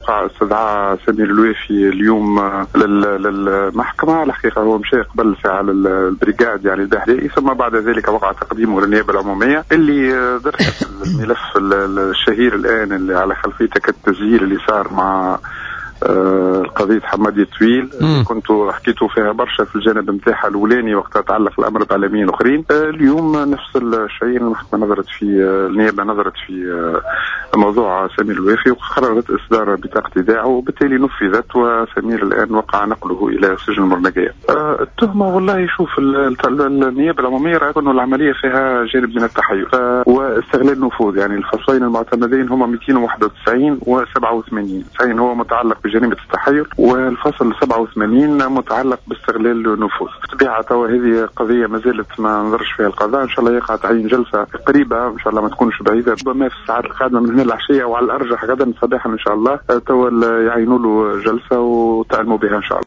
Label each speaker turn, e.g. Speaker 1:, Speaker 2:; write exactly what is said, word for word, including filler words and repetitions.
Speaker 1: استدعى سمير الوافي اليوم للمحكمة. الحقيقة هو مشى قبل ساعة للبريغاد يعني البحري، ثم بعد ذلك وقع تقديمه للنيابة العمومية اللي درست الملف الشهير الآن اللي على خلفيته كالتسجيل اللي صار مع قضية حمادي طويل. كنت حكيته فيها برشا في الجانب نتاعها الأولاني وقتها تعلق الأمر بعالمين أخرين. اليوم نفس الشيء، المحكمة نظرت في النيابة نظرت في موضوع سمير الوافي وقررت إصدار بطاقة إيداعه، وبالتالي نفذت وسمير الآن وقع نقله إلى سجن المرنقية. التهمة والله شوف النيابة العمومية رأت أنه العملية فيها جانب من التحيز واستغلال النفوذ. يعني الفصلين المعتمدين هما مئتين وواحد وتسعين و سبعة وثمانين. تسعين هو متعلق بجريمة التحيز والفصل سبعة وثمانين متعلق باستغلال النفوذ. طبيعة هذه قضية ما زالت ما نظرش فيها القضاء، إن شاء الله يقع تعيين جلسة قريبة إن شاء الله ما تكونش بعيدة، ربما في الساعات القادمة من هنا العشية وعلى الأرجح غدا صباحا إن شاء الله توا يعينوا له جلسة وتعلموا بها إن شاء الله.